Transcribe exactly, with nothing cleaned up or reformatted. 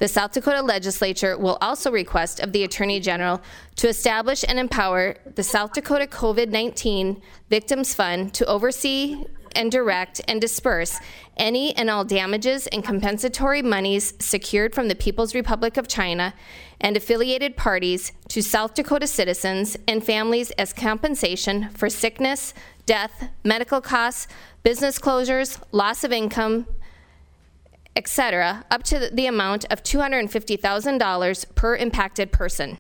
The South Dakota Legislature will also request of the Attorney General to establish and empower the South Dakota COVID nineteen Victims Fund to oversee and direct and disperse any and all damages and compensatory monies secured from the People's Republic of China and affiliated parties to South Dakota citizens and families as compensation for sickness, death, medical costs, business closures, loss of income, et cetera, up to the amount of two hundred fifty thousand dollars per impacted person.